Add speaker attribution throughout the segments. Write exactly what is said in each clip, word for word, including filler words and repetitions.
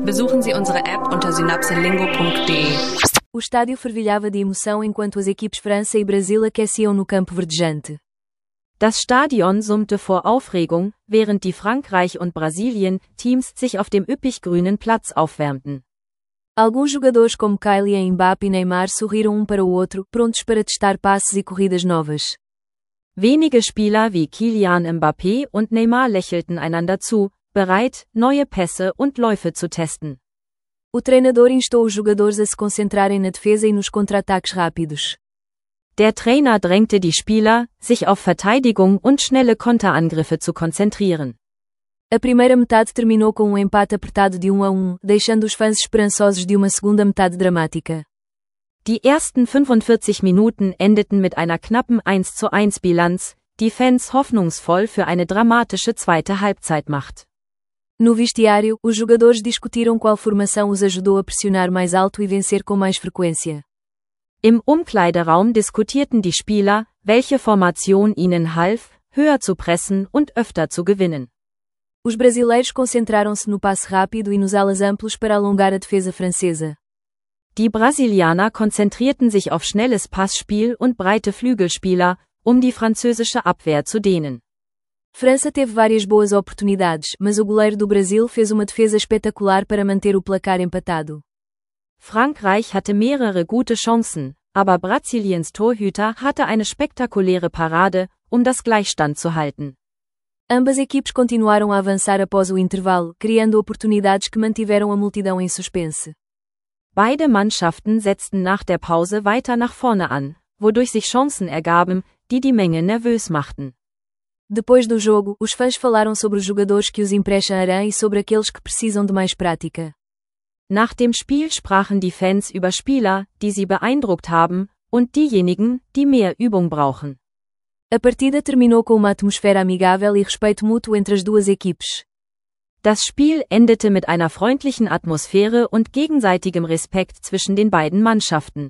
Speaker 1: Besuchen Sie unsere App unter synapselingo ponto de.
Speaker 2: O estádio fervilhava de emoção enquanto as equipes França e Brasil aqueciam no campo verdejante.
Speaker 3: Das Stadion summte vor Aufregung, während die Frankreich- und Brasilien-Teams sich auf dem üppig grünen Platz aufwärmten.
Speaker 2: Alguns jogadores como Kylian Mbappé e Neymar sorriram um para o outro, prontos para testar passes e corridas novas.
Speaker 3: Wenige Spieler wie Kylian Mbappé und Neymar lächelten einander zu, bereit, neue Pässe und Läufe zu testen.
Speaker 2: O treinador instou os jogadores a se concentrarem na defesa e nos contra-ataques rápidos.
Speaker 3: Der Trainer drängte die Spieler, sich auf Verteidigung und schnelle Konterangriffe zu konzentrieren.
Speaker 2: A primeira metade terminou com um empate apertado de um a um, deixando os fãs esperançosos de uma segunda metade dramática.
Speaker 3: Die ersten fünfundvierzig Minuten endeten mit einer knappen eins zu eins Bilanz, die Fans hoffnungsvoll für eine dramatische zweite Halbzeit macht.
Speaker 2: No vestiário, os jogadores discutiram qual formação os ajudou a pressionar mais alto e vencer com mais frequência.
Speaker 3: Im Umkleideraum diskutierten die Spieler, welche Formation ihnen half, höher zu pressen und öfter zu gewinnen.
Speaker 2: Os brasileiros concentraram-se no passe rápido e nos alas amplos para alongar a defesa francesa.
Speaker 3: Die Brasilianer konzentrierten sich auf schnelles Passspiel und breite Flügelspieler, um die französische Abwehr zu dehnen.
Speaker 2: França teve várias boas oportunidades, mas o goleiro do Brasil fez uma defesa espetacular para manter o placar empatado.
Speaker 3: Frankreich hatte mehrere gute Chancen, aber Brasiliens Torhüter hatte eine spektakuläre Parade, um das Gleichstand zu halten.
Speaker 2: Ambas equipes continuaram a avançar após o intervalo, criando oportunidades que mantiveram a multidão em suspense.
Speaker 3: Beide Mannschaften setzten nach der Pause weiter nach vorne an, wodurch sich Chancen ergaben, die die Menge nervös machten.
Speaker 2: Depois do jogo, os fãs falaram sobre os jogadores que os impressionarão e sobre aqueles que precisam de mais prática.
Speaker 3: Nach dem Spiel sprachen die Fans über Spieler, die sie beeindruckt haben, und diejenigen, die mehr Übung brauchen.
Speaker 2: A partida terminou com uma atmosfera amigável e respeito mútuo entre as duas equipes.
Speaker 3: Das Spiel endete mit einer freundlichen Atmosphäre und gegenseitigem Respekt zwischen den beiden Mannschaften.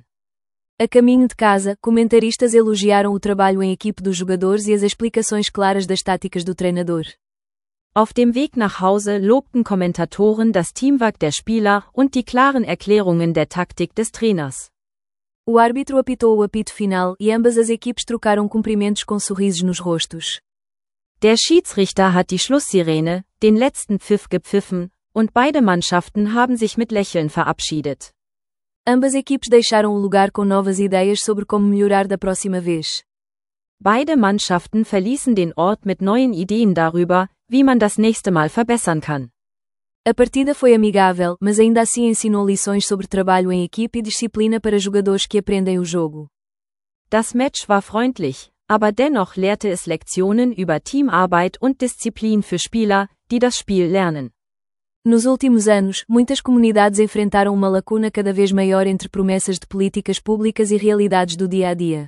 Speaker 2: A caminho de casa, comentaristas elogiaram o trabalho em equipe dos jogadores e as explicações claras das táticas do treinador.
Speaker 3: Auf dem Weg nach Hause lobten Kommentatoren das Teamwork der Spieler und die klaren Erklärungen der Taktik des Trainers.
Speaker 2: O árbitro apitou o apito final e ambas as equipes trocaram cumprimentos com sorrisos nos rostos.
Speaker 3: Der Schiedsrichter hat die Schlusssirene, den letzten Pfiff gepfiffen, und beide Mannschaften haben sich mit Lächeln verabschiedet.
Speaker 2: Ambas equipes deixaram o lugar com novas ideias sobre como melhorar da próxima vez.
Speaker 3: Beide Mannschaften verließen den Ort mit neuen Ideen darüber, wie man das nächste Mal verbessern kann.
Speaker 2: A partida foi amigável, mas ainda assim ensinou lições sobre trabalho em equipe e disciplina para jogadores que aprendem o jogo.
Speaker 3: Das Match war freundlich, aber dennoch lehrte es Lektionen über Teamarbeit und Disziplin für Spieler, die das Spiel lernen.
Speaker 2: Nos últimos anos, muitas comunidades enfrentaram uma lacuna cada vez maior entre promessas de políticas públicas e realidades do dia a dia.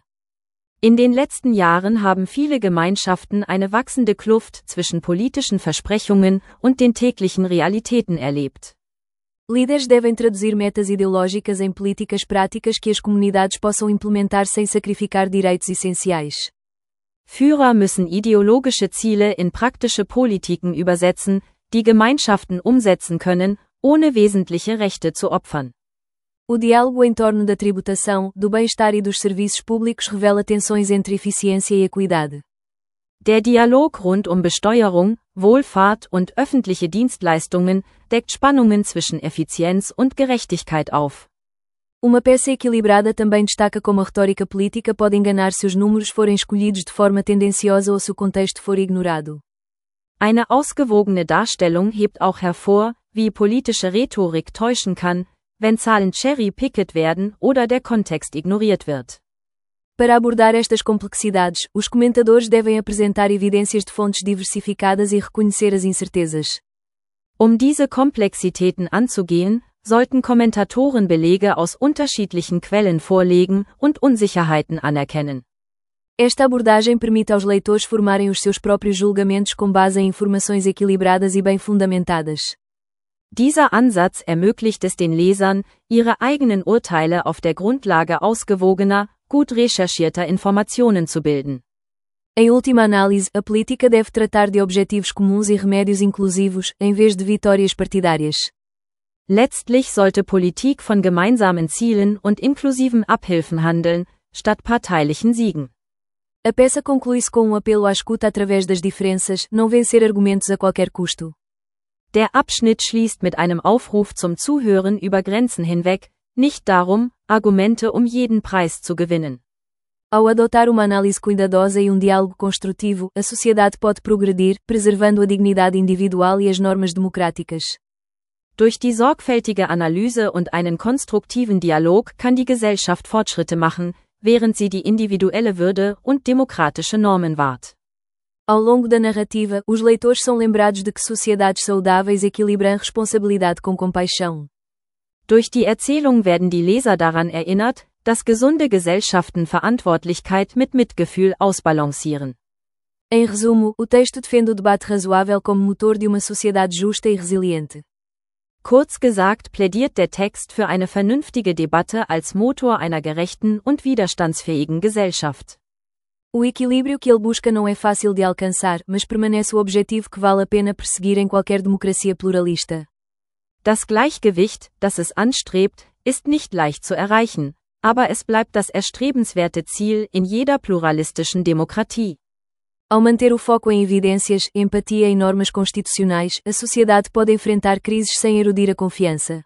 Speaker 3: In den letzten Jahren haben viele Gemeinschaften eine wachsende Kluft zwischen politischen Versprechungen und den täglichen Realitäten erlebt.
Speaker 2: Líderes devem traduzir metas ideológicas em políticas práticas que as comunidades possam implementar sem sacrificar direitos essenciais.
Speaker 3: Führer müssen ideologische Ziele in praktische Politiken übersetzen, die Gemeinschaften umsetzen können, ohne wesentliche Rechte zu opfern.
Speaker 2: O diálogo em torno da tributação, do bem-estar e dos serviços públicos revela tensões entre eficiência e equidade.
Speaker 3: Der Dialog rund um Besteuerung, Wohlfahrt und öffentliche Dienstleistungen deckt Spannungen zwischen Effizienz und Gerechtigkeit auf.
Speaker 2: Uma peça equilibrada também destaca como a retórica política pode enganar se os números forem escolhidos de forma tendenciosa ou se o contexto for ignorado.
Speaker 3: Eine ausgewogene Darstellung hebt auch hervor, wie politische Rhetorik täuschen kann, wenn Zahlen cherry-picket werden oder der Kontext ignoriert wird.
Speaker 2: Para abordar estas complexidades, os comentadores devem apresentar evidências de fontes diversificadas e reconhecer as incertezas.
Speaker 3: Um diese Komplexitäten anzugehen, sollten Kommentatoren Belege aus unterschiedlichen Quellen vorlegen und Unsicherheiten anerkennen.
Speaker 2: Esta abordagem permite aos leitores formarem os seus próprios julgamentos com base em informações equilibradas e bem fundamentadas.
Speaker 3: Dieser Ansatz ermöglicht es den Lesern, ihre eigenen Urteile auf der Grundlage ausgewogener, gut recherchierter Informationen zu bilden.
Speaker 2: Em última análise, a política deve tratar de objetivos comuns e remédios inclusivos, em vez de vitórias partidárias.
Speaker 3: Letztlich sollte Politik von gemeinsamen Zielen und inklusiven Abhilfen handeln, statt parteilichen Siegen.
Speaker 2: A peça conclui-se com um apelo à escuta através das diferenças, não vencer argumentos a qualquer custo.
Speaker 3: Der Abschnitt schließt mit einem Aufruf zum Zuhören über Grenzen hinweg, nicht darum, Argumente um jeden Preis zu gewinnen.
Speaker 2: Ao adotar uma análise cuidadosa e um diálogo construtivo, a sociedade pode progredir, preservando a dignidade individual e as normas democráticas.
Speaker 3: Durch die sorgfältige Analyse und einen konstruktiven Dialog kann die Gesellschaft Fortschritte machen, während sie die individuelle Würde und demokratische Normen wahrt.
Speaker 2: Ao longo da narrativa, os leitores são lembrados de que sociedades saudáveis equilibram responsabilidade com compaixão.
Speaker 3: Durch die Erzählung werden die Leser daran erinnert, dass gesunde Gesellschaften Verantwortlichkeit mit Mitgefühl ausbalancieren.
Speaker 2: Em resumo, o texto defende o debate razoável como motor de uma sociedade justa e resiliente.
Speaker 3: Kurz gesagt plädiert der Text für eine vernünftige Debatte als Motor einer gerechten und widerstandsfähigen Gesellschaft.
Speaker 2: O equilíbrio que ele busca não é fácil de alcançar, mas permanece o objetivo que vale a pena perseguir em qualquer democracia pluralista.
Speaker 3: Das Gleichgewicht, das es anstrebt, ist nicht leicht zu erreichen, aber es bleibt das erstrebenswerte Ziel in jeder pluralistischen Demokratie.
Speaker 2: Ao manter o foco em evidências, empatia e normas constitucionais, a sociedade pode enfrentar crises sem erodir a confiança.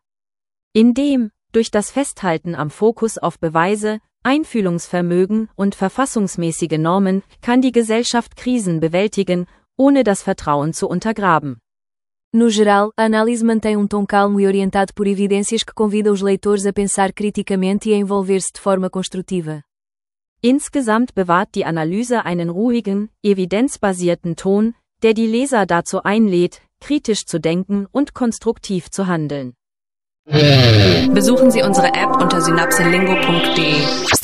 Speaker 3: Indem, durch das Festhalten am Fokus auf Beweise, Einfühlungsvermögen und verfassungsmäßige Normen, kann die Gesellschaft Krisen bewältigen, ohne das Vertrauen zu untergraben.
Speaker 2: No geral, a análise mantém um tom calmo e orientado por evidências que convida os leitores a pensar criticamente e a envolver-se de forma construtiva.
Speaker 3: Insgesamt bewahrt die Analyse einen ruhigen, evidenzbasierten Ton, der die Leser dazu einlädt, kritisch zu denken und konstruktiv zu handeln.
Speaker 1: Besuchen Sie unsere App unter synapselingo punkt de.